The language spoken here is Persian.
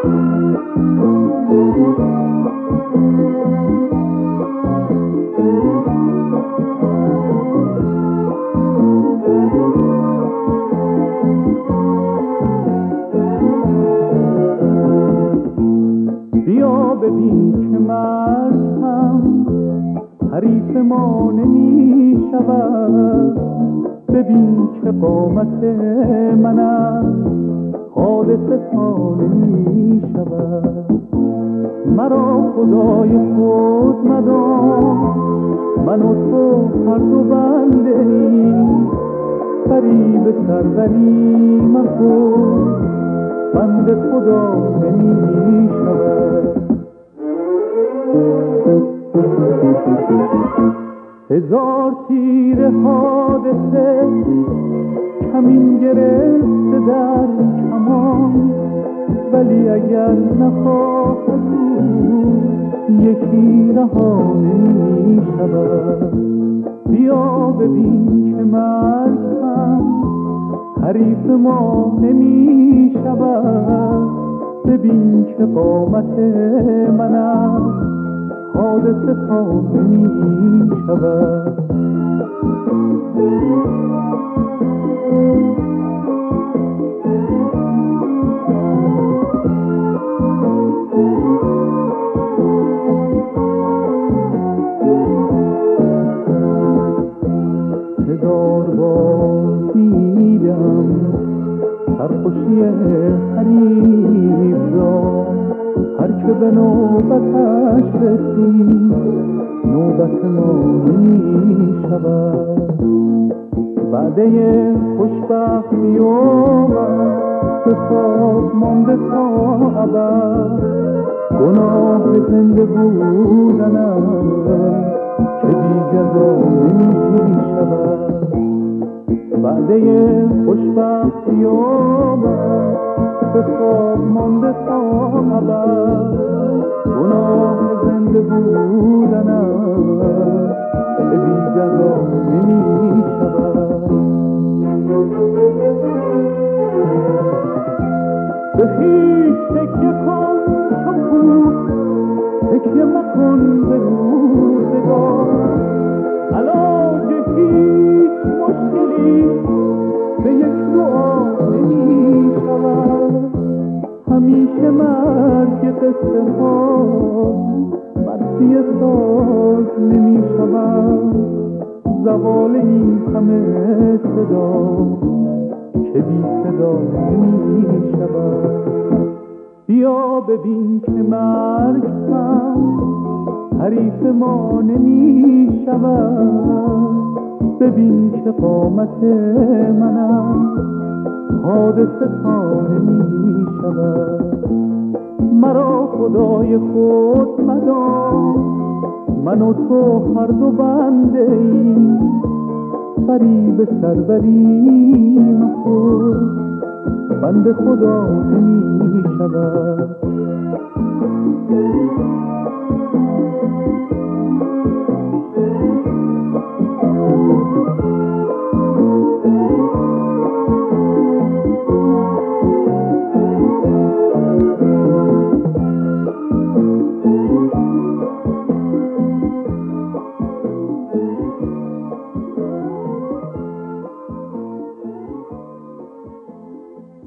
بیا ببین که مرگ هم حریف ما نمی شود، ببین که قامت منم حادثه تا نمی شود. مرا خدای خود مدان، من و تو هر دو بنده ایم، فریب سربری مخور، بنده خدا نمی شود. هزار تیر حادثه کمین گرفته در کمان، ولی اگر نخواهد یکی رها نمی شود. بیا ببین که مرگ هم حریف ما نمی شود، ببین که قامت منم حادثه تا نمی شود. هزار بار دیدم سرخوشی حریف را، هر که به نوبتش رسید نوبت ما نمی شود. وعده خوشبختی آمد به خواب مانده تا ابد، گناه زنده بودنم که بی جزا نمی شود. وعده خوشبختی آمد به خواب مانده تا ابد، گناه زنده بودنم که بی جزا نمی شود. به هیچ تکیه کن چپور، تکیه مکن به روزگار، علاج هیچ مشکلی به یک دعا نمی شود. همیشه مرگ قصه ها مرسی ساز نمی شود. زوال این همه صدا که بی صدا نمی شود. بیا ببین که مرگ هم حریف ما نمی شود، ببین که قامت منم حادثه تا نمی شود. مرا خدای خود مدان، من و تو هر دو بنده ایم، فریب سربری مخور، بنده خدا نمی شود.